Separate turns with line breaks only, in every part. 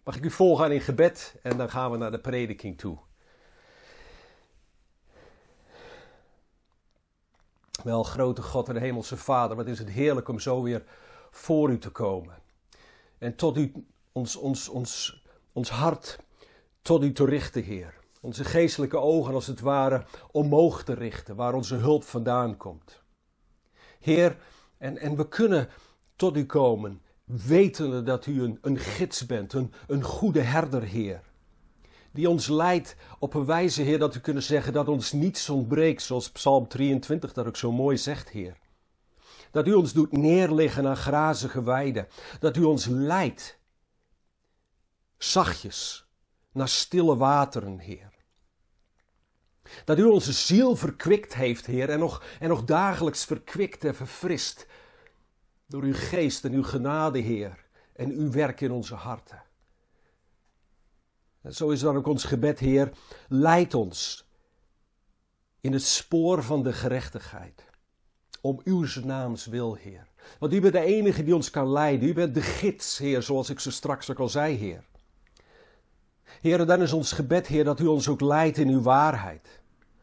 Mag ik u volgaan in gebed en dan gaan we naar de prediking toe. Wel, grote God en hemelse Vader, wat is het heerlijk om zo weer voor u te komen. En tot u ons hart tot u te richten, Heer. Onze geestelijke ogen als het ware omhoog te richten, waar onze hulp vandaan komt. Heer, en we kunnen tot u komen, wetende dat u een gids bent, een goede herder, Heer. Die ons leidt op een wijze, Heer, dat we kunnen zeggen dat ons niets ontbreekt, zoals Psalm 23 dat ook zo mooi zegt, Heer. Dat u ons doet neerliggen aan grazige weiden. Dat u ons leidt, zachtjes, naar stille wateren, Heer. Dat u onze ziel verkwikt heeft, Heer, en nog dagelijks verkwikt en verfrist. Door uw geest en uw genade, Heer, en uw werk in onze harten. En zo is dan ook ons gebed, Heer, leid ons in het spoor van de gerechtigheid. Om uw naams wil, Heer. Want u bent de enige die ons kan leiden. U bent de gids, Heer, zoals ik zo straks ook al zei, Heer. Heer, dan is ons gebed, Heer, dat u ons ook leidt in uw waarheid.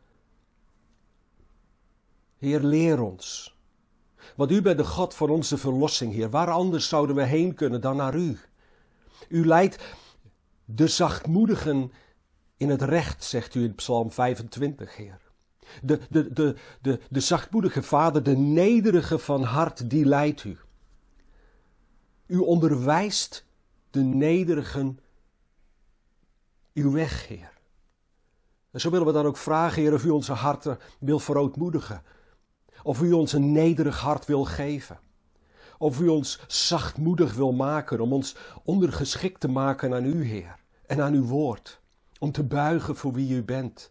Heer, leer ons. Want u bent de God van onze verlossing, Heer. Waar anders zouden we heen kunnen dan naar u? U leidt de zachtmoedigen in het recht, zegt u in Psalm 25, Heer. De zachtmoedige Vader, de nederige van hart, die leidt u. U onderwijst de nederigen uw weg, Heer. En zo willen we dan ook vragen, Heer, of u onze harten wil verootmoedigen. Of u ons een nederig hart wil geven. Of u ons zachtmoedig wil maken, om ons ondergeschikt te maken aan u, Heer. En aan uw woord. Om te buigen voor wie u bent.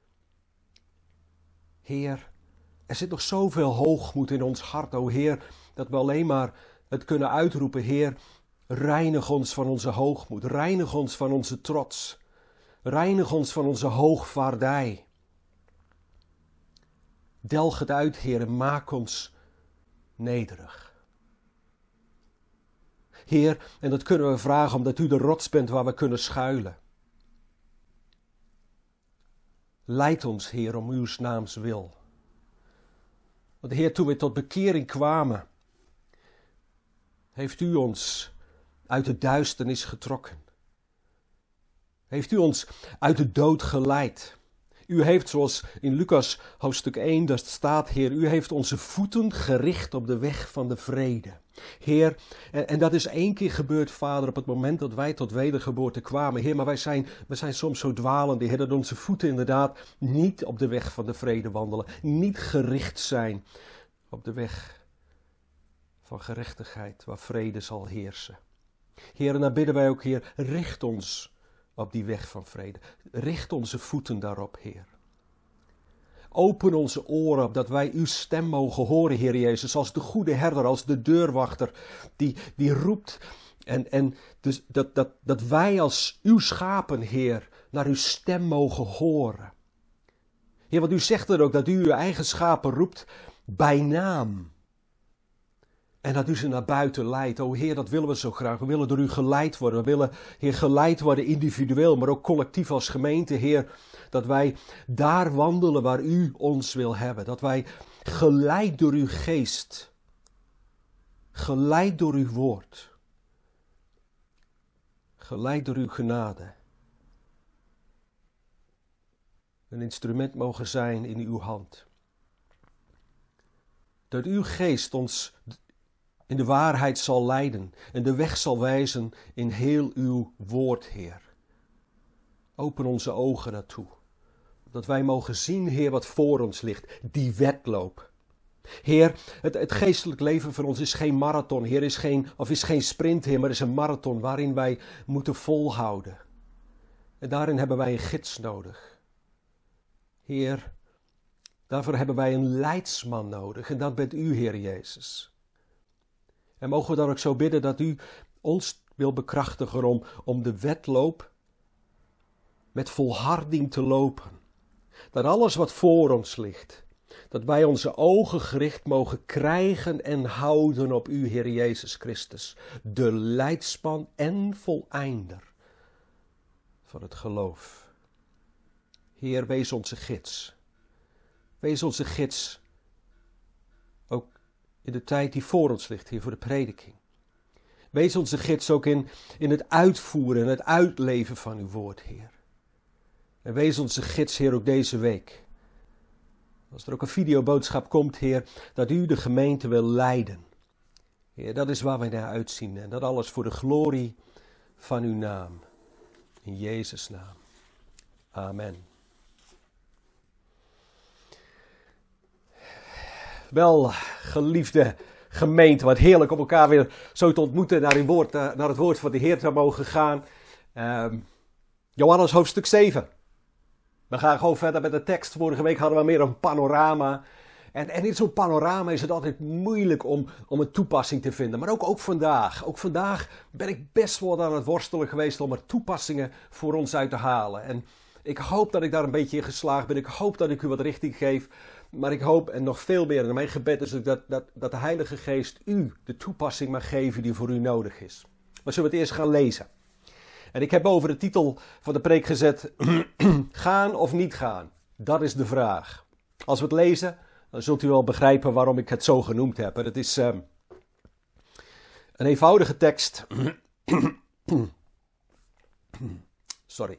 Heer, er zit nog zoveel hoogmoed in ons hart, o Heer, dat we alleen maar het kunnen uitroepen, Heer, reinig ons van onze hoogmoed, reinig ons van onze trots, reinig ons van onze hoogvaardij. Delg het uit, Heer, en maak ons nederig. Heer, en dat kunnen we vragen omdat u de rots bent waar we kunnen schuilen. Leid ons, Heer, om uw naams wil. Want Heer, toen we tot bekering kwamen, heeft u ons uit de duisternis getrokken. Heeft u ons uit de dood geleid. U heeft, zoals in Lucas hoofdstuk 1 daar staat, Heer, u heeft onze voeten gericht op de weg van de vrede. Heer, en dat is 1 keer gebeurd, Vader, op het moment dat wij tot wedergeboorte kwamen. Heer, maar wij zijn soms zo dwalende, Heer, dat onze voeten inderdaad niet op de weg van de vrede wandelen. Niet gericht zijn op de weg van gerechtigheid, waar vrede zal heersen. Heer, en dan bidden wij ook, Heer, richt ons op die weg van vrede. Richt onze voeten daarop, Heer. Open onze oren op dat wij uw stem mogen horen, Heer Jezus, als de goede herder, als de deurwachter die roept. En dus dat wij als uw schapen, Heer, naar uw stem mogen horen. Heer, want u zegt er ook dat u uw eigen schapen roept bij naam. En dat u ze naar buiten leidt. O Heer, dat willen we zo graag. We willen door u geleid worden. We willen, Heer, geleid worden individueel, maar ook collectief als gemeente, Heer. Dat wij daar wandelen waar u ons wil hebben. Dat wij geleid door uw geest. Geleid door uw woord. Geleid door uw genade. Een instrument mogen zijn in uw hand. Dat uw geest ons in de waarheid zal leiden en de weg zal wijzen in heel uw woord, Heer. Open onze ogen daartoe, dat wij mogen zien, Heer, wat voor ons ligt, die wedloop. Heer, het geestelijk leven voor ons is geen marathon, Heer, is geen sprint, Heer, maar is een marathon waarin wij moeten volhouden. En daarin hebben wij een gids nodig. Heer, daarvoor hebben wij een leidsman nodig en dat bent u, Heer Jezus. En mogen we dan ook zo bidden dat u ons wil bekrachtigen om de wedloop met volharding te lopen. Dat alles wat voor ons ligt, dat wij onze ogen gericht mogen krijgen en houden op u, Heer Jezus Christus, de leidsman en voleinder van het geloof. Heer, wees onze gids. Wees onze gids ook in de tijd die voor ons ligt, Heer, voor de prediking. Wees onze gids ook in het uitvoeren en het uitleven van uw woord, Heer. En wees onze gids, Heer, ook deze week. Als er ook een videoboodschap komt, Heer, dat u de gemeente wil leiden. Heer, dat is waar wij naar uitzien. En dat alles voor de glorie van uw naam. In Jezus' naam. Amen. Wel, geliefde gemeente, wat heerlijk om elkaar weer zo te ontmoeten, naar het woord van de Heer te mogen gaan. Johannes hoofdstuk 7. We gaan gewoon verder met de tekst. Vorige week hadden we meer een panorama. En in zo'n panorama is het altijd moeilijk om een toepassing te vinden. Maar ook vandaag. Ook vandaag ben ik best wel aan het worstelen geweest om er toepassingen voor ons uit te halen. En ik hoop dat ik daar een beetje in geslaagd ben. Ik hoop dat ik u wat richting geef. Maar ik hoop, en nog veel meer, en mijn gebed is ook dat de Heilige Geest u de toepassing mag geven die voor u nodig is. Maar zullen we het eerst gaan lezen? En ik heb boven de titel van de preek gezet, gaan of niet gaan? Dat is de vraag. Als we het lezen, dan zult u wel begrijpen waarom ik het zo genoemd heb. Het is een eenvoudige tekst. Sorry.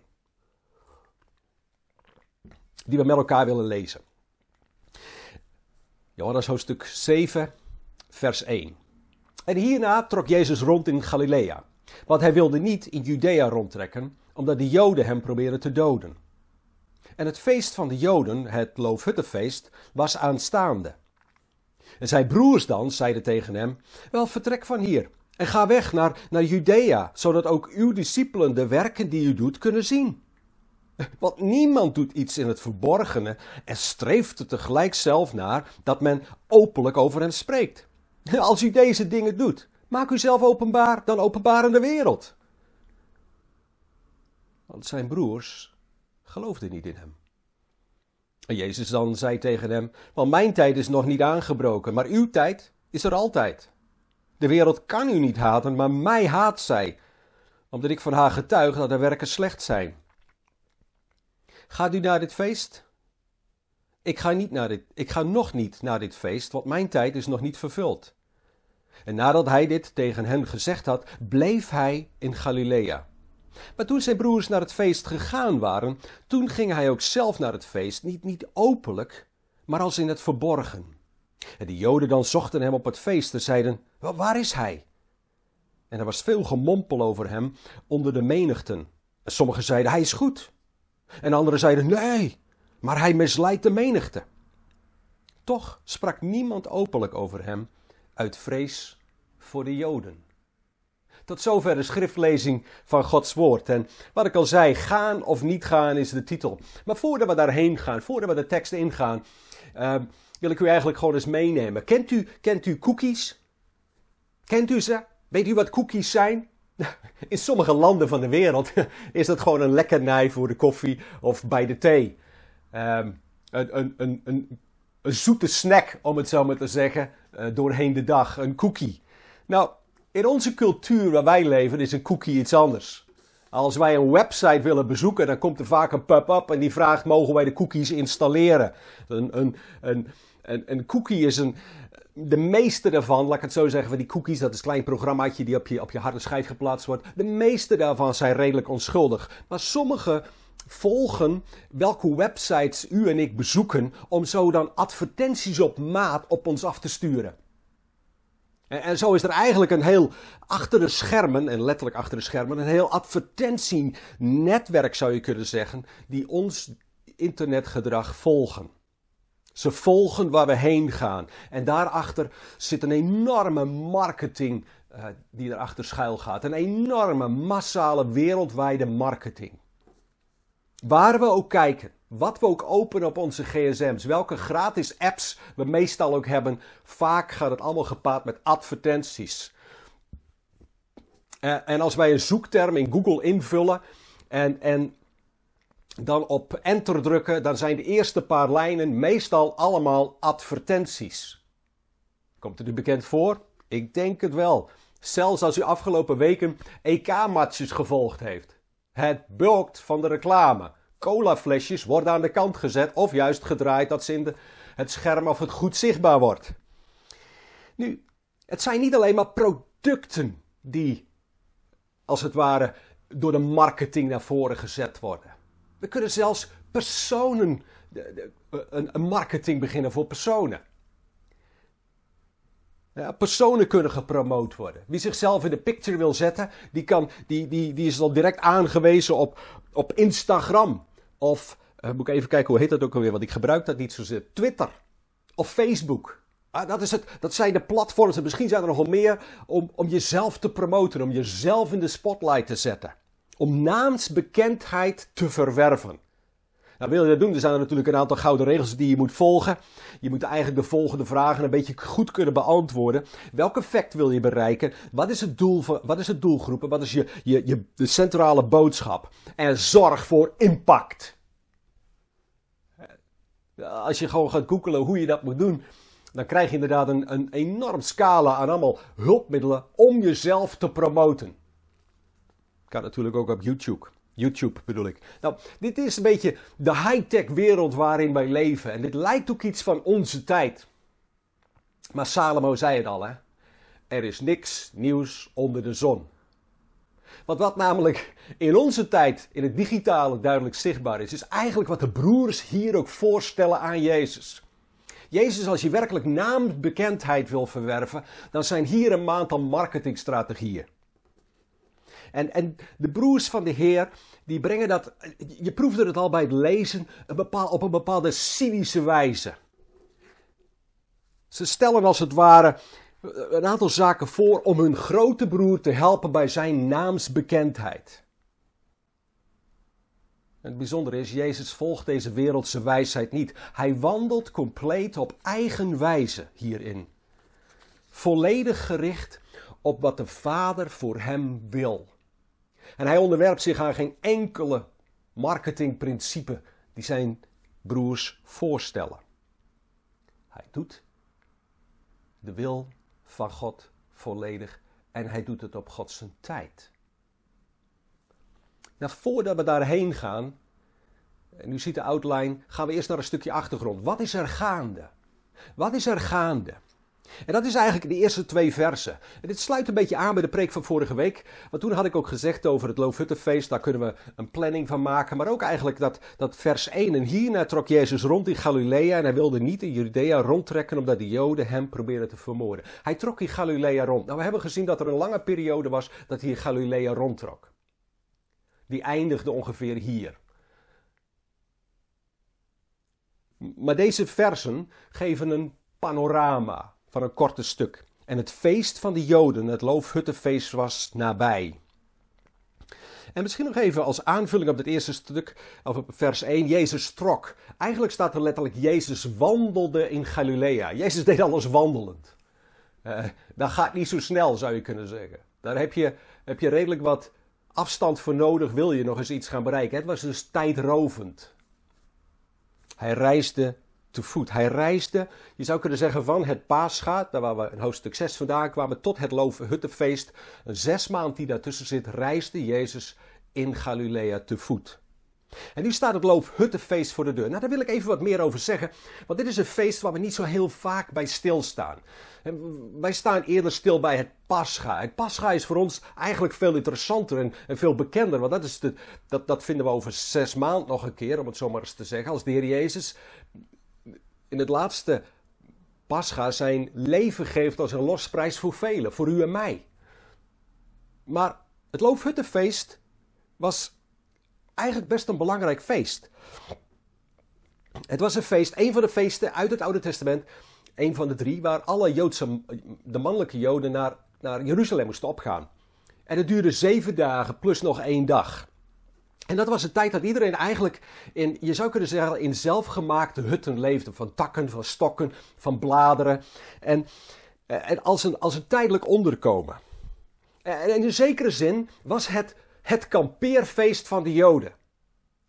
Die we met elkaar willen lezen. Johannes hoofdstuk 7, vers 1. En hierna trok Jezus rond in Galilea. Want hij wilde niet in Judea rondtrekken, omdat de Joden hem probeerden te doden. En het feest van de Joden, het Loofhuttenfeest, was aanstaande. En zijn broers dan zeiden tegen hem, wel, vertrek van hier en ga weg naar Judea, zodat ook uw discipelen de werken die u doet kunnen zien. Want niemand doet iets in het verborgene en streeft er tegelijk zelf naar dat men openlijk over hem spreekt. Als u deze dingen doet, maak u zelf openbaar, dan openbaar in de wereld. Want zijn broers geloofden niet in hem. En Jezus dan zei tegen hem, want mijn tijd is nog niet aangebroken, maar uw tijd is er altijd. De wereld kan u niet haten, maar mij haat zij, omdat ik van haar getuig dat de werken slecht zijn. Gaat u naar dit feest? Ik ga nog niet naar dit feest, want mijn tijd is nog niet vervuld. En nadat hij dit tegen hen gezegd had, bleef hij in Galilea. Maar toen zijn broers naar het feest gegaan waren, toen ging hij ook zelf naar het feest, niet openlijk, maar als in het verborgen. En de Joden dan zochten hem op het feest en zeiden, waar is hij? En er was veel gemompel over hem onder de menigten. En sommigen zeiden, hij is goed. En anderen zeiden, nee, maar hij misleidt de menigte. Toch sprak niemand openlijk over hem uit vrees voor de Joden. Tot zover de schriftlezing van Gods woord. En wat ik al zei, gaan of niet gaan is de titel. Maar voordat we daarheen gaan, voordat we de tekst ingaan, wil ik u eigenlijk gewoon eens meenemen. Kent u cookies? Kent u ze? Weet u wat cookies zijn? In sommige landen van de wereld is dat gewoon een lekkernij voor de koffie of bij de thee. Een zoete snack, om het zo maar te zeggen, doorheen de dag. Een cookie. Nou, in onze cultuur waar wij leven is een cookie iets anders. Als wij een website willen bezoeken, dan komt er vaak een pop-up en die vraagt, mogen wij de cookies installeren? Een cookie is de meeste daarvan, laat ik het zo zeggen, van die cookies, dat is een klein programmaatje die op je harde schijf geplaatst wordt. De meeste daarvan zijn redelijk onschuldig. Maar sommige volgen welke websites u en ik bezoeken, om zo dan advertenties op maat op ons af te sturen. En zo is er eigenlijk een heel achter de schermen, en letterlijk achter de schermen, een heel advertentienetwerk zou je kunnen zeggen, die ons internetgedrag volgen. Ze volgen waar we heen gaan. En daarachter zit een enorme marketing die erachter schuil gaat. Een enorme, massale, wereldwijde marketing. Waar we ook kijken, wat we ook openen op onze gsm's, welke gratis apps we meestal ook hebben, vaak gaat het allemaal gepaard met advertenties. En als wij een zoekterm in Google invullen en dan op enter drukken, dan zijn de eerste paar lijnen meestal allemaal advertenties. Komt het u bekend voor? Ik denk het wel. Zelfs als u afgelopen weken EK-matches gevolgd heeft. Het bulkt van de reclame. Colaflesjes worden aan de kant gezet of juist gedraaid dat ze in het scherm of het goed zichtbaar wordt. Nu, het zijn niet alleen maar producten die, als het ware, door de marketing naar voren gezet worden. We kunnen zelfs personen, een marketing beginnen voor personen. Ja, personen kunnen gepromoot worden. Wie zichzelf in de picture wil zetten, die is dan direct aangewezen op Instagram. Of, moet ik even kijken, hoe heet dat ook alweer, want ik gebruik dat niet zozeer. Twitter of Facebook. Dat zijn de platforms, en misschien zijn er nog wel meer, om jezelf te promoten, om jezelf in de spotlight te zetten. Om naamsbekendheid te verwerven. Nou, wil je dat doen, er zijn er natuurlijk een aantal gouden regels die je moet volgen. Je moet eigenlijk de volgende vragen een beetje goed kunnen beantwoorden. Welk effect wil je bereiken? Wat is het doel wat is het doelgroep? Wat is de centrale boodschap? En zorg voor impact. Als je gewoon gaat googelen hoe je dat moet doen, dan krijg je inderdaad een enorm scala aan allemaal hulpmiddelen om jezelf te promoten. Kan natuurlijk ook op YouTube. YouTube bedoel ik. Nou, dit is een beetje de high-tech wereld waarin wij leven. En dit lijkt ook iets van onze tijd. Maar Salomo zei het al, hè. Er is niks nieuws onder de zon. Want wat namelijk in onze tijd, in het digitale, duidelijk zichtbaar is eigenlijk wat de broers hier ook voorstellen aan Jezus. Jezus, als je werkelijk naambekendheid wil verwerven, dan zijn hier een aantal marketingstrategieën. En de broers van de Heer, die brengen dat, je proefde het al bij het lezen, op een bepaalde cynische wijze. Ze stellen als het ware een aantal zaken voor om hun grote broer te helpen bij zijn naamsbekendheid. En het bijzondere is, Jezus volgt deze wereldse wijsheid niet. Hij wandelt compleet op eigen wijze hierin. Volledig gericht op wat de Vader voor hem wil. En hij onderwerpt zich aan geen enkele marketingprincipe die zijn broers voorstellen. Hij doet de wil van God volledig en hij doet het op Gods tijd. Nou, voordat we daarheen gaan, en u ziet de outline, gaan we eerst naar een stukje achtergrond. Wat is er gaande? Wat is er gaande? En dat is eigenlijk de eerste 2 versen. En dit sluit een beetje aan bij de preek van vorige week. Want toen had ik ook gezegd over het Loofhuttenfeest, daar kunnen we een planning van maken. Maar ook eigenlijk dat vers 1. En hierna trok Jezus rond in Galilea en hij wilde niet in Judea rondtrekken omdat de Joden hem probeerden te vermoorden. Hij trok in Galilea rond. Nou, we hebben gezien dat er een lange periode was dat hij in Galilea rondtrok. Die eindigde ongeveer hier. Maar deze versen geven een panorama van een korte stuk. En het feest van de Joden, het Loofhuttenfeest, was nabij. En misschien nog even als aanvulling op het eerste stuk, of op vers 1, Jezus trok. Eigenlijk staat er letterlijk, Jezus wandelde in Galilea. Jezus deed alles wandelend. Dat gaat niet zo snel, zou je kunnen zeggen. Daar heb je redelijk wat afstand voor nodig, wil je nog eens iets gaan bereiken. Het was dus tijdrovend. Hij reisde te voet. Hij reisde, je zou kunnen zeggen, van het Pascha, daar waar we in hoofdstuk 6 vandaan kwamen, tot het Loofhuttenfeest. Een 6 maand die daartussen zit, reisde Jezus in Galilea te voet. En nu staat het Loofhuttenfeest voor de deur. Nou, daar wil ik even wat meer over zeggen, want dit is een feest waar we niet zo heel vaak bij stilstaan. Wij staan eerder stil bij het Pascha. Het Pascha is voor ons eigenlijk veel interessanter en veel bekender, want dat vinden we over 6 maanden nog een keer, om het zo maar eens te zeggen, als de Heer Jezus in het laatste Pascha zijn leven geeft als een losprijs voor velen, voor u en mij. Maar het Loofhuttenfeest was eigenlijk best een belangrijk feest. Het was een feest, een van de feesten uit het Oude Testament, een van de 3, waar alle de mannelijke Joden naar Jeruzalem moesten opgaan. En het duurde 7 dagen plus nog 1 dag. En dat was een tijd dat iedereen eigenlijk je zou kunnen zeggen, in zelfgemaakte hutten leefde. Van takken, van stokken, van bladeren. En als een tijdelijk onderkomen. En in een zekere zin was het kampeerfeest van de Joden.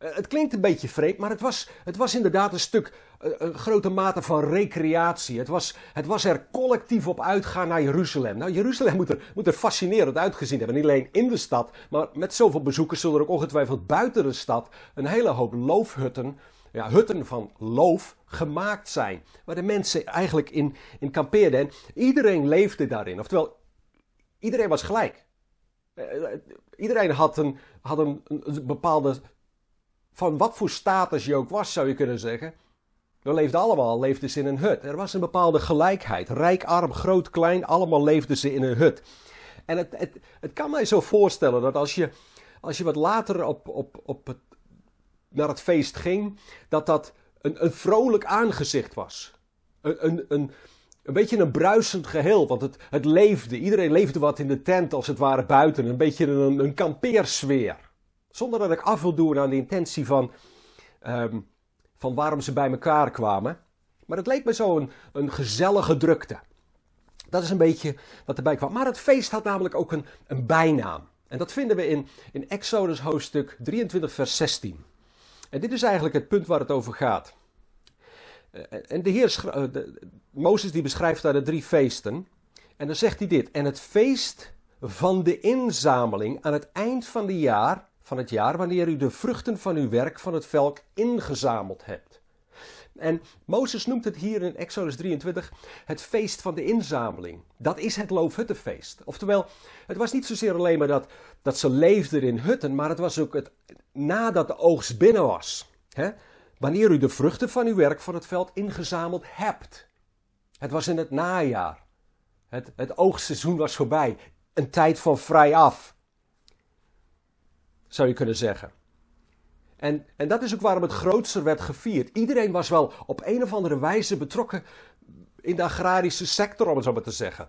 Het klinkt een beetje vreemd, maar het was inderdaad een grote mate van recreatie. Het was er collectief op uitgaan naar Jeruzalem. Nou, Jeruzalem moet er fascinerend uitgezien hebben. Niet alleen in de stad, maar met zoveel bezoekers zullen er ook ongetwijfeld buiten de stad een hele hoop loofhutten, ja, hutten van loof, gemaakt zijn. Waar de mensen eigenlijk in kampeerden. En iedereen leefde daarin. Oftewel, iedereen was gelijk. Iedereen had een bepaalde, van wat voor status je ook was, zou je kunnen zeggen. We leefden ze in een hut. Er was een bepaalde gelijkheid. Rijk, arm, groot, klein, allemaal leefden ze in een hut. En het kan mij zo voorstellen dat als je wat later naar het feest ging, dat een vrolijk aangezicht was. Een beetje een bruisend geheel, want het leefde. Iedereen leefde wat in de tent, als het ware buiten. Een beetje een kampeersfeer. Zonder dat ik af wil doen aan de intentie van waarom ze bij elkaar kwamen. Maar het leek me zo een gezellige drukte. Dat is een beetje wat erbij kwam. Maar het feest had namelijk ook een bijnaam. En dat vinden we in Exodus hoofdstuk 23 vers 16. En dit is eigenlijk het punt waar het over gaat. En Mozes die beschrijft daar de 3 feesten. En dan zegt hij dit. En het feest van de inzameling aan het eind van het jaar, wanneer u de vruchten van uw werk van het veld ingezameld hebt. En Mozes noemt het hier in Exodus 23 het feest van de inzameling. Dat is het loofhuttenfeest. Oftewel, het was niet zozeer alleen maar dat ze leefden in hutten, maar het was ook nadat de oogst binnen was. Wanneer u de vruchten van uw werk van het veld ingezameld hebt. Het was in het najaar. Het oogstseizoen was voorbij. Een tijd van vrijaf, zou je kunnen zeggen. En dat is ook waarom het grootser werd gevierd. Iedereen was wel op een of andere wijze betrokken in de agrarische sector, om het zo maar te zeggen.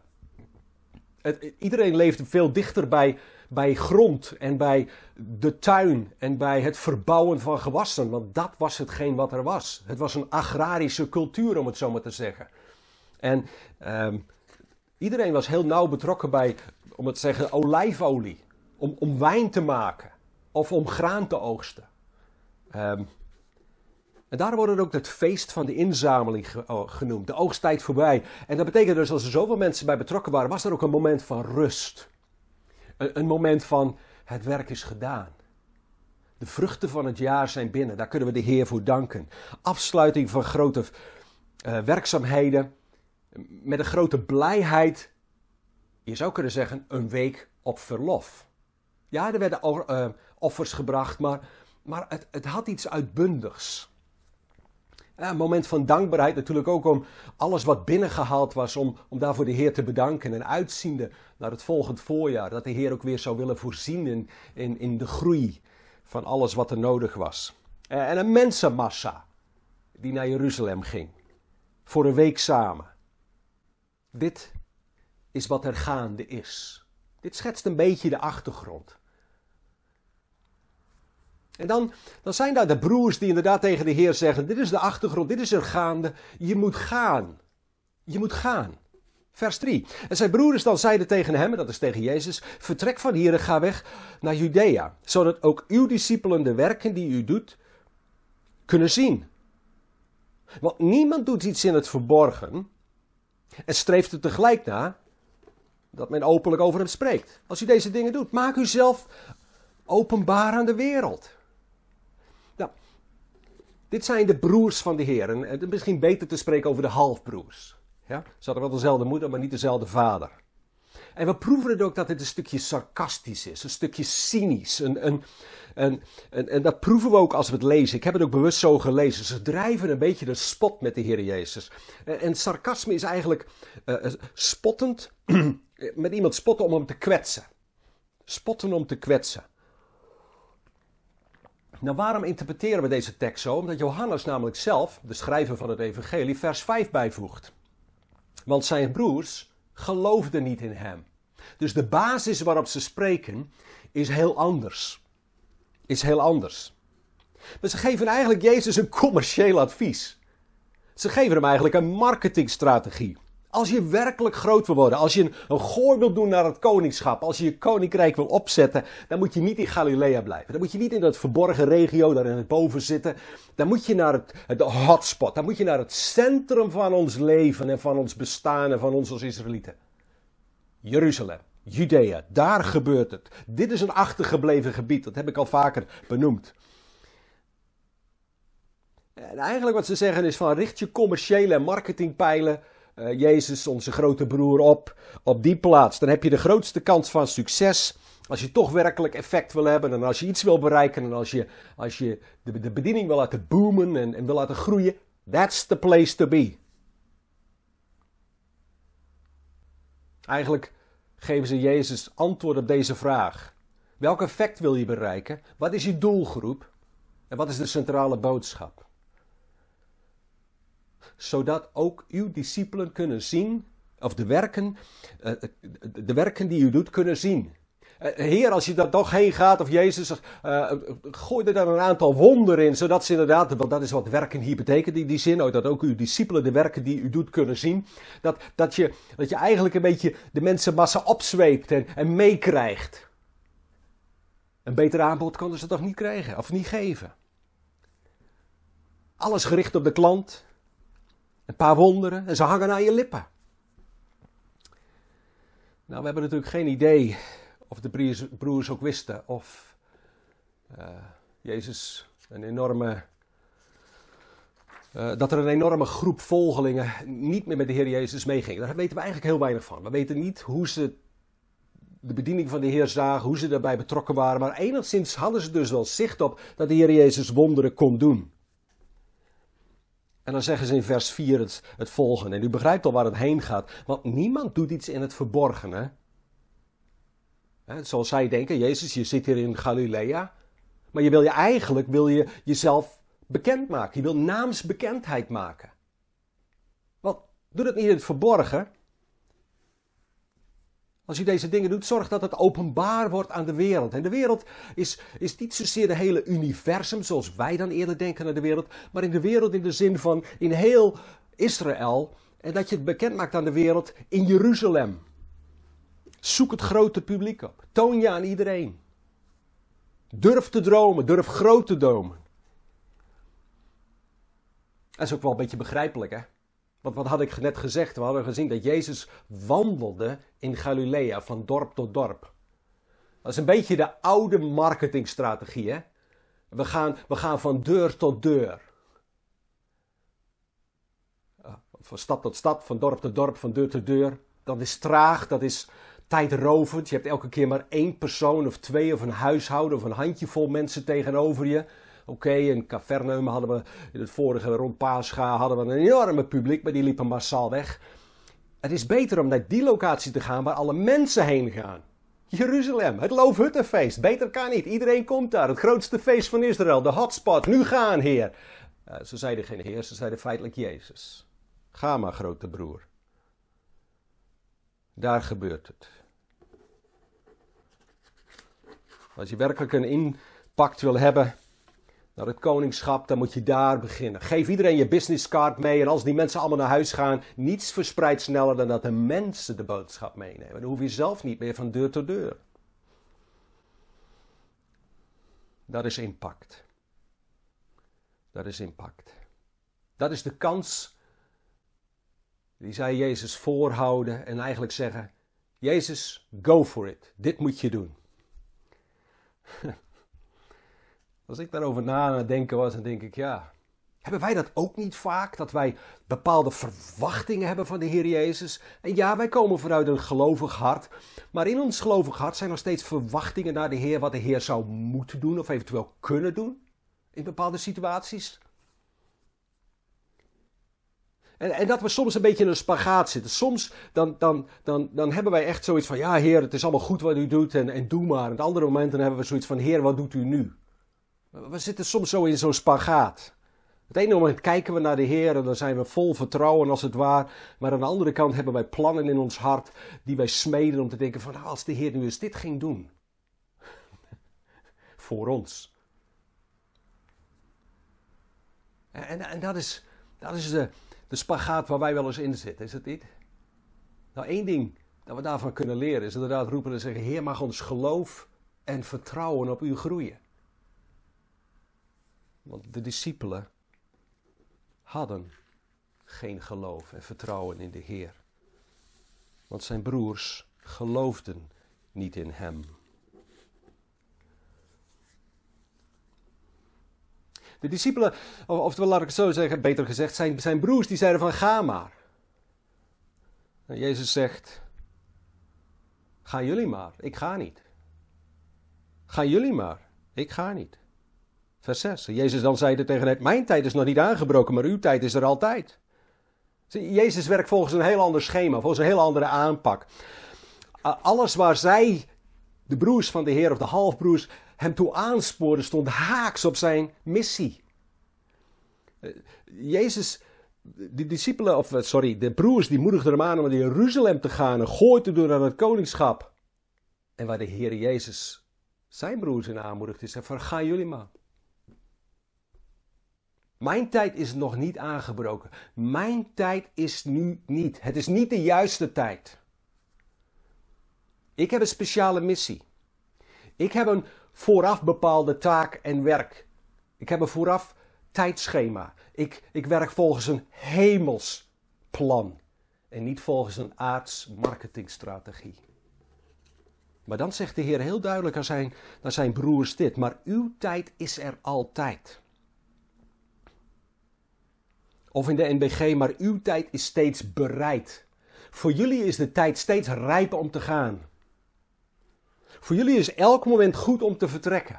Iedereen leefde veel dichter bij grond en bij de tuin en bij het verbouwen van gewassen. Want dat was hetgeen wat er was. Het was een agrarische cultuur, om het zo maar te zeggen. En iedereen was heel nauw betrokken bij, om het te zeggen, olijfolie. Om wijn te maken of om graan te oogsten. En daar wordt het ook het feest van de inzameling genoemd. De oogsttijd voorbij. En dat betekent dus, als er zoveel mensen bij betrokken waren, was er ook een moment van rust. Een moment van, het werk is gedaan. De vruchten van het jaar zijn binnen. Daar kunnen we de Heer voor danken. Afsluiting van grote werkzaamheden. Met een grote blijheid. Je zou kunnen zeggen, een week op verlof. Ja, er werden offers gebracht, maar het had iets uitbundigs. Een moment van dankbaarheid natuurlijk ook om alles wat binnengehaald was, om daarvoor de Heer te bedanken. En uitziende naar het volgend voorjaar, dat de Heer ook weer zou willen voorzien in de groei van alles wat er nodig was. En een mensenmassa die naar Jeruzalem ging, voor een week samen. Dit is wat er gaande is. Dit schetst een beetje de achtergrond. En dan zijn daar de broers die inderdaad tegen de Heer zeggen, dit is de achtergrond, dit is er gaande, je moet gaan. Je moet gaan. Vers 3. En zijn broers dan zeiden tegen hem, en dat is tegen Jezus, vertrek van hier en ga weg naar Judea, zodat ook uw discipelen de werken die u doet, kunnen zien. Want niemand doet iets in het verborgen en streeft er tegelijk na dat men openlijk over hem spreekt. Als u deze dingen doet, maak u zelf openbaar aan de wereld. Nou, dit zijn de broers van de Heer. En het is misschien beter te spreken over de halfbroers. Ja? Ze hadden wel dezelfde moeder, maar niet dezelfde vader. En we proeven het ook dat dit een stukje sarcastisch is. Een stukje cynisch. En dat proeven we ook als we het lezen. Ik heb het ook bewust zo gelezen. Ze drijven een beetje de spot met de Heer Jezus. En sarcasme is eigenlijk spottend. Met iemand spotten om hem te kwetsen. Spotten om te kwetsen. Nou, waarom interpreteren we deze tekst zo? Omdat Johannes namelijk zelf, de schrijver van het evangelie, vers 5 bijvoegt. Want zijn broers geloofden niet in hem. Dus de basis waarop ze spreken is heel anders. Maar ze geven eigenlijk Jezus een commercieel advies. Ze geven hem eigenlijk een marketingstrategie. Als je werkelijk groot wil worden, als je een gooi wil doen naar het koningschap, als je je koninkrijk wil opzetten, dan moet je niet in Galilea blijven. Dan moet je niet in dat verborgen regio daar in het boven zitten. Dan moet je naar het hotspot, dan moet je naar het centrum van ons leven en van ons bestaan en van ons als Israëlieten. Jeruzalem, Judea, daar gebeurt het. Dit is een achtergebleven gebied, dat heb ik al vaker benoemd. En eigenlijk wat ze zeggen is van richt je commerciële en marketingpijlen, Jezus, onze grote broer, op die plaats. Dan heb je de grootste kans van succes. Als je toch werkelijk effect wil hebben en als je iets wil bereiken en als je de bediening wil laten boomen en wil laten groeien, that's the place to be. Eigenlijk geven ze Jezus antwoord op deze vraag. Welk effect wil je bereiken? Wat is je doelgroep? En wat is de centrale boodschap? Zodat ook uw discipelen kunnen zien, of de werken die u doet kunnen zien. Heer, als je daar toch heen gaat, of Jezus, gooi er dan een aantal wonderen in, zodat ze inderdaad, want dat is wat werken hier betekent in die zin, dat ook uw discipelen de werken die u doet kunnen zien. Dat je eigenlijk een beetje de mensenmassa opzweept en meekrijgt. Een beter aanbod konden ze toch niet krijgen, of niet geven. Alles gericht op de klant. Een paar wonderen en ze hangen aan je lippen. Nou, we hebben natuurlijk geen idee of de broers ook wisten of Jezus dat er een enorme groep volgelingen niet meer met de Heer Jezus meeging. Daar weten we eigenlijk heel weinig van. We weten niet hoe ze de bediening van de Heer zagen, hoe ze daarbij betrokken waren. Maar enigszins hadden ze dus wel zicht op dat de Heer Jezus wonderen kon doen. En dan zeggen ze in vers 4 het volgende. En u begrijpt al waar het heen gaat. Want niemand doet iets in het verborgene. Zoals zij denken, Jezus, je zit hier in Galilea. Maar wil je jezelf bekendmaken. Je wil naamsbekendheid maken. Want doe dat niet in het verborgen. Als u deze dingen doet, zorg dat het openbaar wordt aan de wereld. En de wereld is niet zozeer de hele universum, zoals wij dan eerder denken aan de wereld. Maar in de wereld in de zin van in heel Israël. En dat je het bekend maakt aan de wereld in Jeruzalem. Zoek het grote publiek op. Toon je aan iedereen. Durf te dromen, durf groot te dromen. Dat is ook wel een beetje begrijpelijk, hè? Want wat had ik net gezegd? We hadden gezien dat Jezus wandelde in Galilea van dorp tot dorp. Dat is een beetje de oude marketingstrategie, hè? We gaan van deur tot deur. Van stad tot stad, van dorp tot dorp, van deur tot deur. Dat is traag, dat is tijdrovend. Je hebt elke keer maar 1 persoon of 2 of een huishouden of een handjevol mensen tegenover je. Oké, in Capernaum hadden we in het vorige rond Pascha hadden we een enorme publiek, maar die liepen massaal weg. Het is beter om naar die locatie te gaan waar alle mensen heen gaan. Jeruzalem, het Loofhuttenfeest. Beter kan niet. Iedereen komt daar. Het grootste feest van Israël, de hotspot. Nu gaan, Heer. Ze zeiden geen Heer, ze zeiden feitelijk Jezus. Ga maar, grote broer. Daar gebeurt het. Als je werkelijk een impact wil hebben naar het koningschap, dan moet je daar beginnen. Geef iedereen je businesscard mee en als die mensen allemaal naar huis gaan, niets verspreidt sneller dan dat de mensen de boodschap meenemen. Dan hoef je zelf niet meer van deur tot deur. Dat is impact. Dat is impact. Dat is de kans die zij Jezus voorhouden en eigenlijk zeggen, Jezus, go for it. Dit moet je doen. Als ik daarover na aan het denken was, dan denk ik, ja, hebben wij dat ook niet vaak? Dat wij bepaalde verwachtingen hebben van de Heer Jezus? En ja, wij komen vanuit een gelovig hart. Maar in ons gelovig hart zijn nog steeds verwachtingen naar de Heer, wat de Heer zou moeten doen of eventueel kunnen doen in bepaalde situaties. En dat we soms een beetje in een spagaat zitten. Soms dan hebben wij echt zoiets van, ja Heer, het is allemaal goed wat u doet en doe maar. En op andere momenten hebben we zoiets van, Heer, wat doet u nu? We zitten soms zo in zo'n spagaat. Het ene moment kijken we naar de Heer en dan zijn we vol vertrouwen als het ware. Maar aan de andere kant hebben wij plannen in ons hart die wij smeden om te denken van, nou, als de Heer nu eens dit ging doen. Voor ons. En dat is de spagaat waar wij wel eens in zitten, is het niet? Nou, één ding dat we daarvan kunnen leren is inderdaad roepen en zeggen: Heer, mag ons geloof en vertrouwen op u groeien. Want de discipelen hadden geen geloof en vertrouwen in de Heer. Want zijn broers geloofden niet in hem. De discipelen, oftewel laat ik het zo zeggen, beter gezegd, zijn broers die zeiden van ga maar. En Jezus zegt, gaan jullie maar, ik ga niet. Gaan jullie maar, ik ga niet. Vers 6. Jezus dan zeide tegen hen, mijn tijd is nog niet aangebroken, maar uw tijd is er altijd. Jezus werkt volgens een heel ander schema, volgens een heel andere aanpak. Alles waar zij, de broers van de Heer of de halfbroers, hem toe aanspoorden, stond haaks op zijn missie. Jezus, de broers die moedigden hem aan om naar Jeruzalem te gaan en gooi te doen aan het koningschap. En waar de Heer Jezus zijn broers in aanmoedigde, zei van gaan jullie maar. Mijn tijd is nog niet aangebroken. Mijn tijd is nu niet. Het is niet de juiste tijd. Ik heb een speciale missie. Ik heb een vooraf bepaalde taak en werk. Ik heb een vooraf tijdschema. Ik werk volgens een hemels plan. En niet volgens een aards marketingstrategie. Maar dan zegt de Heer heel duidelijk aan zijn broers dit. Maar uw tijd is er altijd. Of in de NBG, maar uw tijd is steeds bereid. Voor jullie is de tijd steeds rijp om te gaan. Voor jullie is elk moment goed om te vertrekken.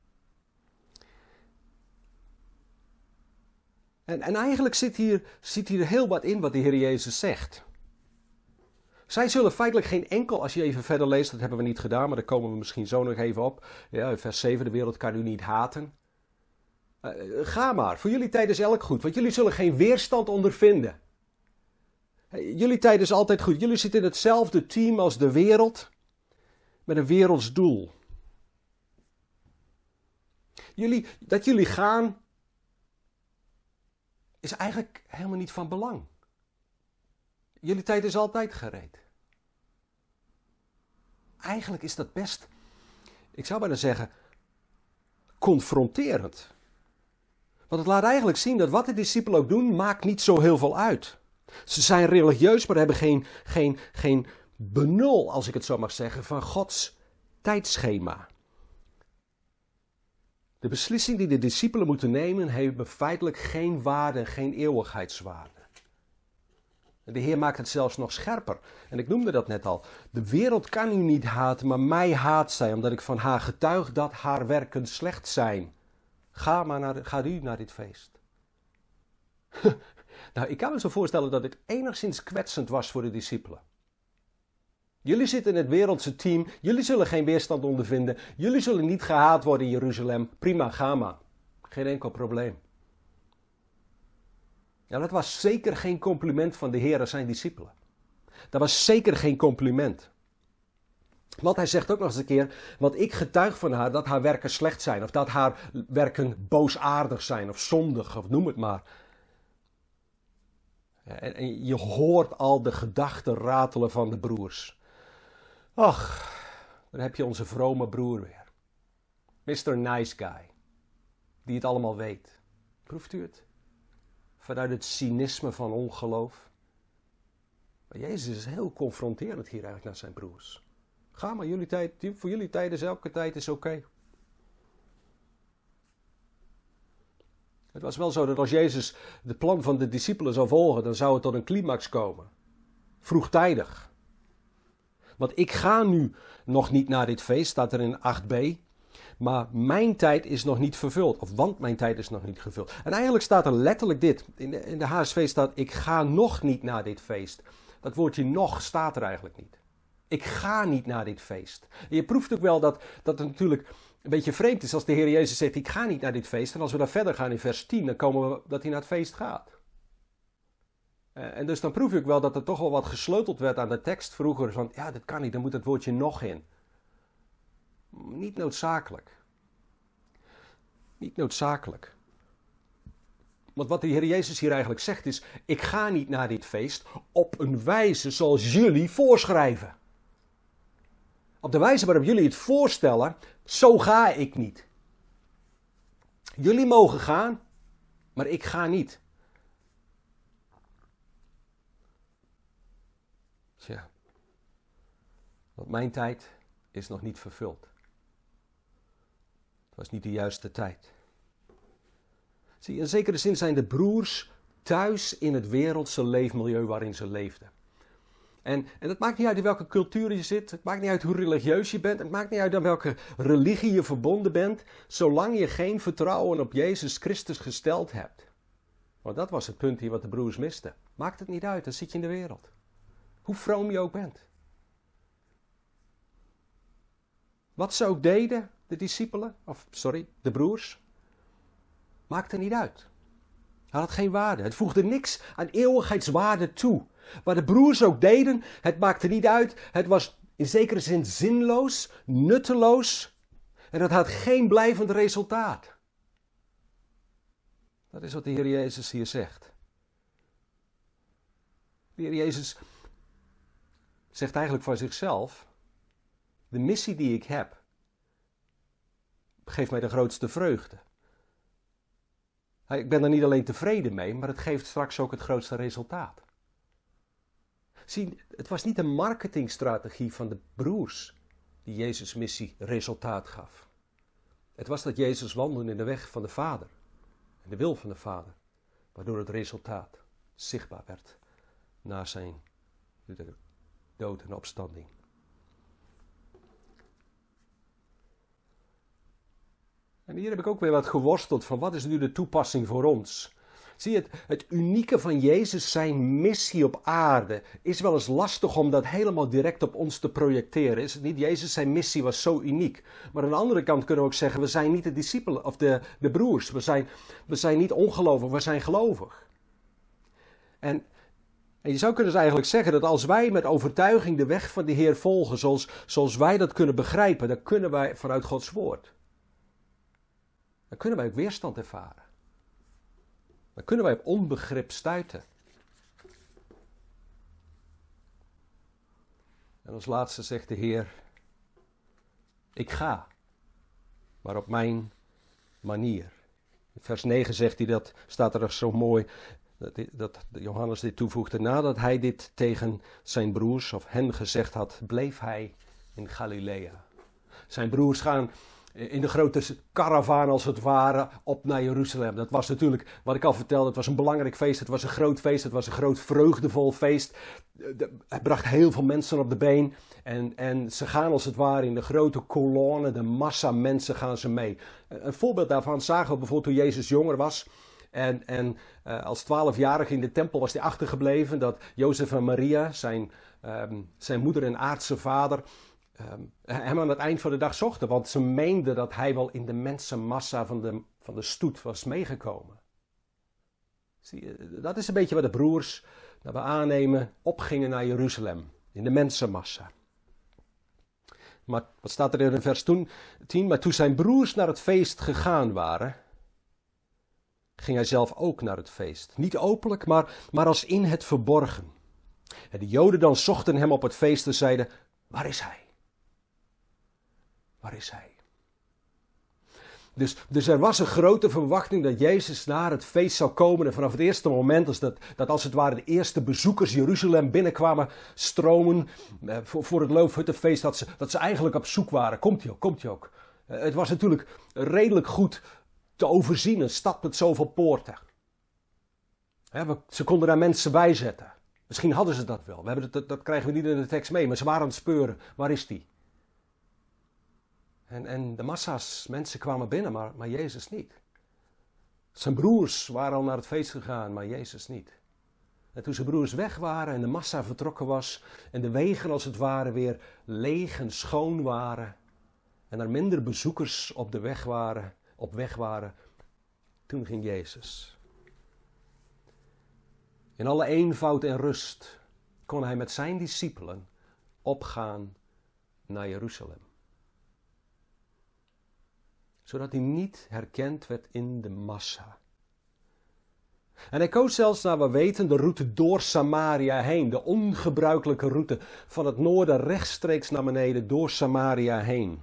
En eigenlijk zit hier heel wat in wat de Heer Jezus zegt. Zij zullen feitelijk geen enkel, als je even verder leest, dat hebben we niet gedaan, maar daar komen we misschien zo nog even op. Ja, vers 7, de wereld kan u niet haten. Ga maar, voor jullie tijd is elk goed, want jullie zullen geen weerstand ondervinden. Jullie tijd is altijd goed. Jullie zitten in hetzelfde team als de wereld, met een werelds doel. Dat jullie gaan, is eigenlijk helemaal niet van belang. Jullie tijd is altijd gereed. Eigenlijk is dat best, ik zou bijna zeggen, confronterend. Want het laat eigenlijk zien dat wat de discipelen ook doen, maakt niet zo heel veel uit. Ze zijn religieus, maar hebben geen benul, als ik het zo mag zeggen, van Gods tijdschema. De beslissing die de discipelen moeten nemen, hebben feitelijk geen waarde en geen eeuwigheidswaarde. De Heer maakt het zelfs nog scherper. En ik noemde dat net al. De wereld kan u niet haten, maar mij haat zij, omdat ik van haar getuig dat haar werken slecht zijn. Ga u naar dit feest. Nou, ik kan me zo voorstellen dat dit enigszins kwetsend was voor de discipelen. Jullie zitten in het wereldse team, jullie zullen geen weerstand ondervinden, jullie zullen niet gehaat worden in Jeruzalem. Prima, ga maar. Geen enkel probleem. Ja, dat was zeker geen compliment van de Heer aan zijn discipelen. Dat was zeker geen compliment. Want hij zegt ook nog eens een keer, want ik getuig van haar dat haar werken slecht zijn. Of dat haar werken boosaardig zijn of zondig of noem het maar. En je hoort al de gedachten ratelen van de broers. Ach, dan heb je onze vrome broer weer. Mr. Nice Guy. Die het allemaal weet. Proeft u het? Vanuit het cynisme van ongeloof. Maar Jezus is heel confronterend hier eigenlijk naar zijn broers. Ga maar, voor jullie tijd is elke tijd is oké. Het was wel zo dat als Jezus de plan van de discipelen zou volgen, dan zou het tot een climax komen. Vroegtijdig. Want ik ga nu nog niet naar dit feest, staat er in 8b. Maar mijn tijd is nog niet vervuld. Of want mijn tijd is nog niet vervuld. En eigenlijk staat er letterlijk dit. In de HSV staat, ik ga nog niet naar dit feest. Dat woordje nog staat er eigenlijk niet. Ik ga niet naar dit feest. En je proeft ook wel dat het natuurlijk een beetje vreemd is als de Heer Jezus zegt, ik ga niet naar dit feest. En als we dan verder gaan in vers 10, dan komen we dat hij naar het feest gaat. En dus dan proef ik wel dat er toch wel wat gesleuteld werd aan de tekst vroeger. Van, ja, dat kan niet, dan moet het woordje nog in. Niet noodzakelijk. Niet noodzakelijk. Want wat de Heer Jezus hier eigenlijk zegt is, ik ga niet naar dit feest op een wijze zoals jullie voorschrijven. Op de wijze waarop jullie het voorstellen, zo ga ik niet. Jullie mogen gaan, maar ik ga niet. Tja, want mijn tijd is nog niet vervuld. Het was niet de juiste tijd. Zie, in zekere zin zijn de broers thuis in het wereldse leefmilieu waarin ze leefden. En het maakt niet uit in welke cultuur je zit, het maakt niet uit hoe religieus je bent, het maakt niet uit aan welke religie je verbonden bent, zolang je geen vertrouwen op Jezus Christus gesteld hebt. Want dat was het punt hier wat de broers misten. Maakt het niet uit, dan zit je in de wereld. Hoe vroom je ook bent. Wat ze ook deden, de broers, maakte niet uit. Het had geen waarde. Het voegde niks aan eeuwigheidswaarde toe. Wat de broers ook deden, het maakte niet uit. Het was in zekere zin zinloos, nutteloos. En het had geen blijvend resultaat. Dat is wat de Heer Jezus hier zegt. De Heer Jezus zegt eigenlijk van zichzelf, de missie die ik heb, geeft mij de grootste vreugde. Ik ben er niet alleen tevreden mee, maar het geeft straks ook het grootste resultaat. Zie, het was niet een marketingstrategie van de broers die Jezus' missie resultaat gaf. Het was dat Jezus wandelde in de weg van de Vader, en de wil van de Vader, waardoor het resultaat zichtbaar werd na zijn dood en opstanding. En hier heb ik ook weer wat geworsteld van wat is nu de toepassing voor ons. Zie je, het unieke van Jezus, zijn missie op aarde, is wel eens lastig om dat helemaal direct op ons te projecteren. Is het niet? Jezus, zijn missie was zo uniek. Maar aan de andere kant kunnen we ook zeggen, we zijn niet de discipelen of de broers. We zijn niet ongelovig, we zijn gelovig. En je zou kunnen eigenlijk zeggen dat als wij met overtuiging de weg van de Heer volgen, zoals wij dat kunnen begrijpen, dan kunnen wij vanuit Gods woord. Dan kunnen wij ook weerstand ervaren. Dan kunnen wij op onbegrip stuiten. En als laatste zegt de Heer, ik ga, maar op mijn manier. In vers 9 zegt hij dat, staat er zo mooi, dat Johannes dit toevoegde. Nadat hij dit tegen zijn broers of hen gezegd had, bleef hij in Galilea. Zijn broers gaan in de grote karavaan als het ware op naar Jeruzalem. Dat was natuurlijk, wat ik al vertelde, het was een belangrijk feest. Het was een groot feest, het was een groot vreugdevol feest. Het bracht heel veel mensen op de been. En ze gaan als het ware in de grote kolonne, de massa mensen gaan ze mee. Een voorbeeld daarvan zagen we bijvoorbeeld toen Jezus jonger was. En als 12-jarige in de tempel was hij achtergebleven. Dat Jozef en Maria, zijn moeder en aardse vader, hem aan het eind van de dag zochten. Want ze meenden dat hij wel in de mensenmassa van de stoet was meegekomen. Zie je, dat is een beetje wat de broers, dat we aannemen, opgingen naar Jeruzalem. In de mensenmassa. Maar wat staat er in vers 10? Maar toen zijn broers naar het feest gegaan waren, ging hij zelf ook naar het feest. Niet openlijk, maar als in het verborgen. En de Joden dan zochten hem op het feest en zeiden, waar is hij? Waar is hij? Dus er was een grote verwachting dat Jezus naar het feest zou komen. En vanaf het eerste moment is dat als het ware de eerste bezoekers Jeruzalem binnenkwamen stromen voor het Loofhuttenfeest, dat ze eigenlijk op zoek waren. Komt hij ook? Het was natuurlijk redelijk goed te overzien, een stad met zoveel poorten. Ze konden daar mensen bij zetten. Misschien hadden ze dat wel. Dat krijgen we niet in de tekst mee, maar ze waren aan het speuren. Waar is die? En de massa's mensen kwamen binnen, maar Jezus niet. Zijn broers waren al naar het feest gegaan, maar Jezus niet. En toen zijn broers weg waren en de massa vertrokken was en de wegen als het ware weer leeg en schoon waren en er minder bezoekers op weg waren, toen ging Jezus. In alle eenvoud en rust kon hij met zijn discipelen opgaan naar Jeruzalem. Zodat hij niet herkend werd in de massa. En hij koos zelfs, naar we weten, de route door Samaria heen. De ongebruikelijke route van het noorden rechtstreeks naar beneden door Samaria heen.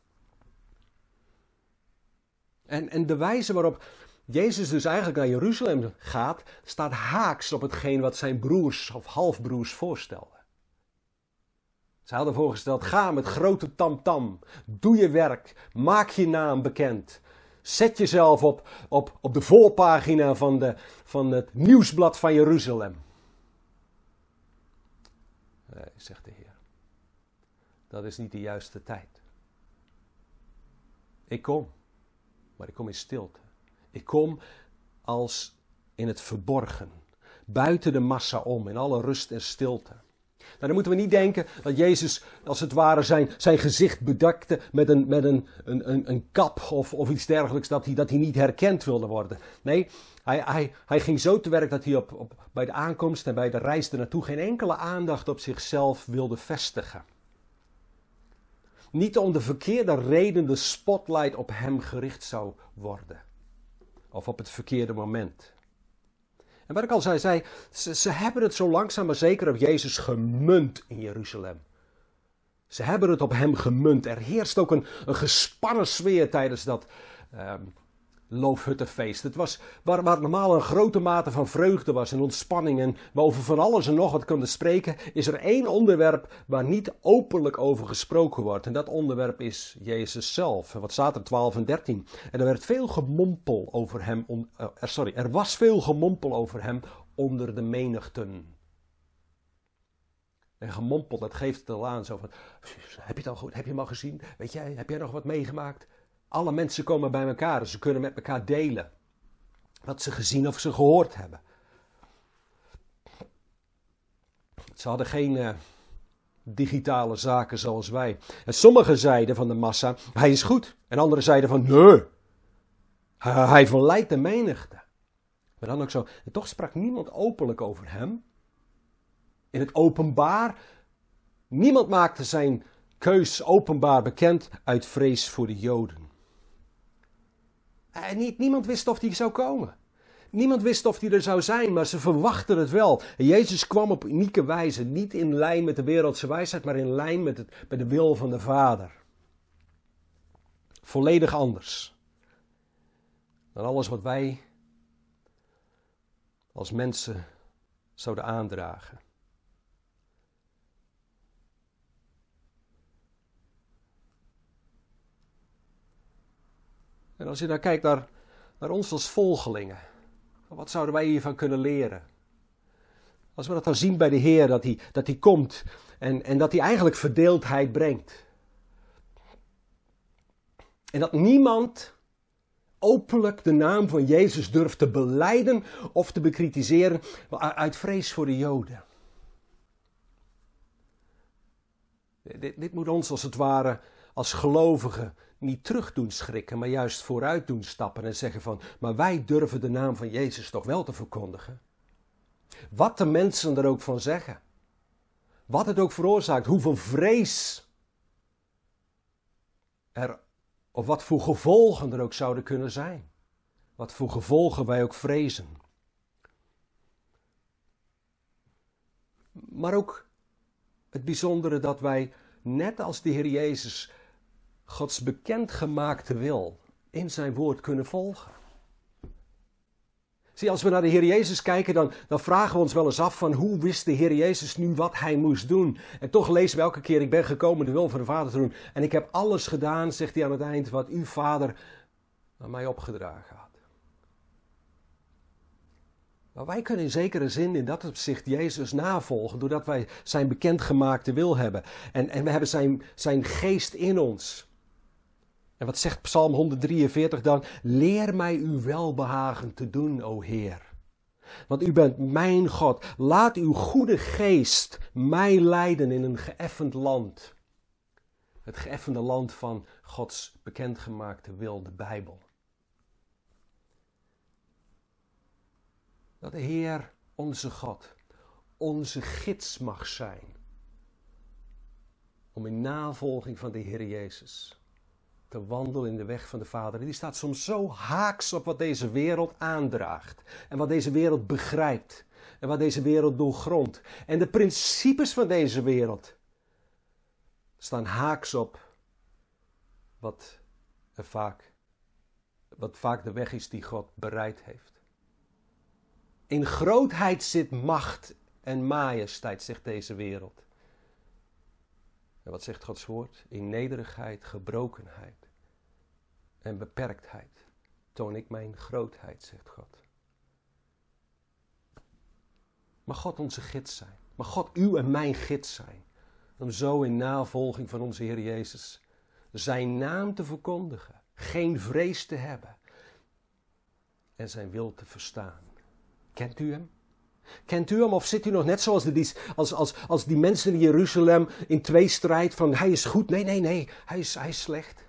En de wijze waarop Jezus dus eigenlijk naar Jeruzalem gaat, staat haaks op hetgeen wat zijn broers of halfbroers voorstelden. Ze hadden voorgesteld, ga met grote tamtam, doe je werk, maak je naam bekend. Zet jezelf op de voorpagina van het nieuwsblad van Jeruzalem. Nee, zegt de Heer, dat is niet de juiste tijd. Ik kom, maar ik kom in stilte. Ik kom als in het verborgen, buiten de massa om, in alle rust en stilte. Nou, dan moeten we niet denken dat Jezus als het ware zijn gezicht bedekte met een kap of iets dergelijks, dat hij niet herkend wilde worden. Nee, hij ging zo te werk dat hij bij de aankomst en bij de reis ernaartoe geen enkele aandacht op zichzelf wilde vestigen. Niet om de verkeerde reden de spotlight op hem gericht zou worden. Of op het verkeerde moment. En wat ik al zei, ze hebben het zo langzaam maar zeker op Jezus gemunt in Jeruzalem. Ze hebben het op hem gemunt. Er heerst ook een gespannen sfeer tijdens dat loofhuttenfeest. Het was waar normaal een grote mate van vreugde was en ontspanning. En we over van alles en nog wat konden spreken, is er één onderwerp waar niet openlijk over gesproken wordt. En dat onderwerp is Jezus zelf. Wat staat er? 12 en 13. En er werd veel gemompel over hem. Er was veel gemompel over hem onder de menigten. En gemompel, dat geeft het al aan. Zo van, heb je het al goed? Heb je hem al gezien? Weet jij, heb jij nog wat meegemaakt? Alle mensen komen bij elkaar, dus ze kunnen met elkaar delen wat ze gezien of ze gehoord hebben. Ze hadden geen digitale zaken zoals wij. En sommigen zeiden van de massa, hij is goed. En anderen zeiden van, nee, hij verleidt de menigte. Maar dan ook zo, en toch sprak niemand openlijk over hem. In het openbaar, niemand maakte zijn keus openbaar bekend uit vrees voor de Joden. En niemand wist of hij zou komen. Niemand wist of hij er zou zijn, maar ze verwachten het wel. En Jezus kwam op unieke wijze, niet in lijn met de wereldse wijsheid, maar in lijn met de wil van de Vader. Volledig anders dan alles wat wij als mensen zouden aandragen. En als je dan kijkt naar ons als volgelingen, wat zouden wij hiervan kunnen leren? Als we dat dan zien bij de Heer, dat hij komt en dat hij eigenlijk verdeeldheid brengt. En dat niemand openlijk de naam van Jezus durft te belijden of te bekritiseren uit vrees voor de Joden. Dit moet ons als het ware als gelovigen niet terug doen schrikken, maar juist vooruit doen stappen en zeggen van, maar wij durven de naam van Jezus toch wel te verkondigen. Wat de mensen er ook van zeggen. Wat het ook veroorzaakt, hoeveel vrees of wat voor gevolgen er ook zouden kunnen zijn. Wat voor gevolgen wij ook vrezen. Maar ook het bijzondere dat wij, net als de Heer Jezus, Gods bekendgemaakte wil in zijn woord kunnen volgen. Zie, als we naar de Heer Jezus kijken, dan vragen we ons wel eens af van hoe wist de Heer Jezus nu wat hij moest doen. En toch lezen we elke keer, ik ben gekomen de wil van de Vader te doen. En ik heb alles gedaan, zegt hij aan het eind, wat uw Vader aan mij opgedragen had. Maar wij kunnen in zekere zin in dat opzicht Jezus navolgen, doordat wij zijn bekendgemaakte wil hebben. En we hebben zijn geest in ons. En wat zegt Psalm 143 dan? Leer mij uw welbehagen te doen, o Heer. Want u bent mijn God. Laat uw goede geest mij leiden in een geëffend land. Het geëffende land van Gods bekendgemaakte wil, de Bijbel. Dat de Heer, onze God, onze gids mag zijn. Om in navolging van de Heer Jezus te wandelen in de weg van de Vader. Die staat soms zo haaks op wat deze wereld aandraagt. En wat deze wereld begrijpt. En wat deze wereld doorgrondt. En de principes van deze wereld staan haaks op wat vaak de weg is die God bereid heeft. In grootheid zit macht en majesteit, zegt deze wereld. En wat zegt Gods woord? In nederigheid, gebrokenheid en beperktheid toon ik mijn grootheid, zegt God. Mag God onze gids zijn. Mag God uw en mijn gids zijn. Om zo in navolging van onze Heer Jezus zijn naam te verkondigen. Geen vrees te hebben. En zijn wil te verstaan. Kent u hem? Kent u hem of zit u nog net zoals die mensen in Jeruzalem in tweestrijd van hij is goed? Nee, hij is slecht.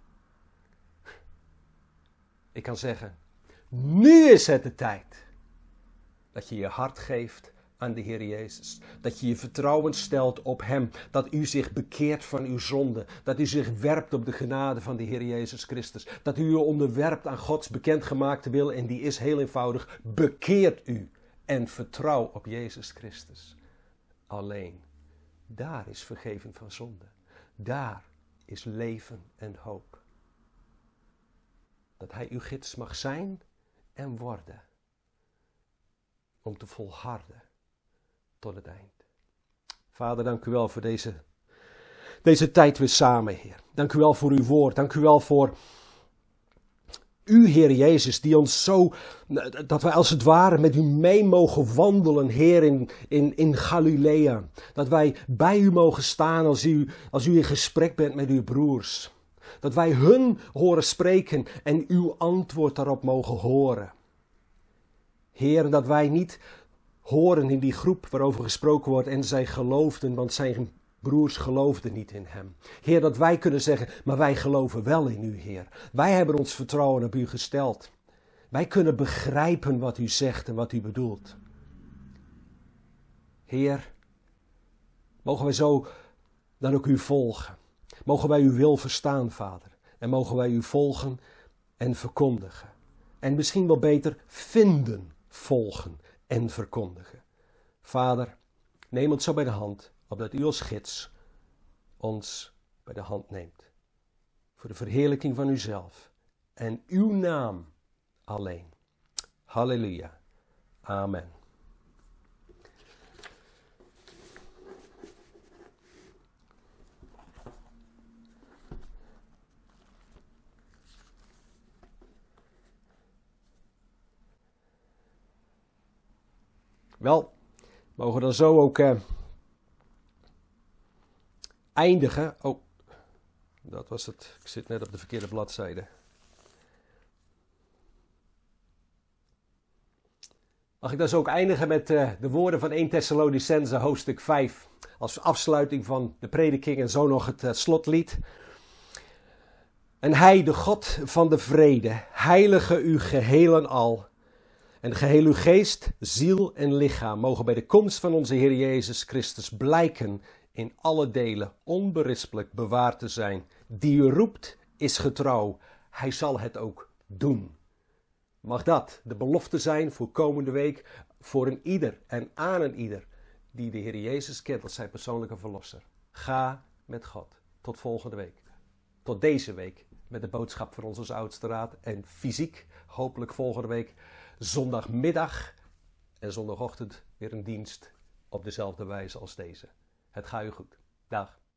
Ik kan zeggen, nu is het de tijd dat je je hart geeft aan de Heer Jezus. Dat je je vertrouwen stelt op hem. Dat u zich bekeert van uw zonde. Dat u zich werpt op de genade van de Heer Jezus Christus. Dat u u onderwerpt aan Gods bekendgemaakte wil. En die is heel eenvoudig. Bekeert u en vertrouw op Jezus Christus. Alleen. Daar is vergeving van zonde. Daar is leven en hoop. Dat hij uw gids mag zijn en worden. Om te volharden tot het eind. Vader, dank u wel voor deze tijd weer samen, Heer. Dank u wel voor uw woord. Dank u wel voor u, Heer Jezus, die ons zo, dat wij als het ware met u mee mogen wandelen, Heer, in Galilea. Dat wij bij u mogen staan als u in gesprek bent met uw broers. Dat wij hun horen spreken en uw antwoord daarop mogen horen. Heer, dat wij niet horen in die groep waarover gesproken wordt en zij geloofden, want zijn broers geloofden niet in hem. Heer, dat wij kunnen zeggen, maar wij geloven wel in u, Heer. Wij hebben ons vertrouwen op u gesteld. Wij kunnen begrijpen wat u zegt en wat u bedoelt. Heer, mogen wij zo dan ook u volgen. Mogen wij uw wil verstaan, Vader. En mogen wij u volgen en verkondigen. En misschien wel beter vinden, volgen en verkondigen. Vader, neem ons zo bij de hand, opdat u als gids ons bij de hand neemt. Voor de verheerlijking van uzelf en uw naam alleen. Halleluja. Amen. Wel, mogen we dan zo ook eindigen. Oh, dat was het. Ik zit net op de verkeerde bladzijde. Mag ik dan zo ook eindigen met de woorden van 1 Thessalonicenzen hoofdstuk 5. Als afsluiting van de prediking en zo nog het slotlied. En hij, de God van de vrede, heilige u geheel en al. En geheel uw geest, ziel en lichaam mogen bij de komst van onze Heer Jezus Christus blijken in alle delen onberispelijk bewaard te zijn. Die u roept is getrouw, hij zal het ook doen. Mag dat de belofte zijn voor komende week voor een ieder en aan een ieder die de Heer Jezus kent als zijn persoonlijke verlosser. Ga met God. Tot volgende week. Tot deze week met de boodschap van ons als oudste raad en fysiek hopelijk volgende week zondagmiddag en zondagochtend weer een dienst op dezelfde wijze als deze. Het gaat u goed. Dag.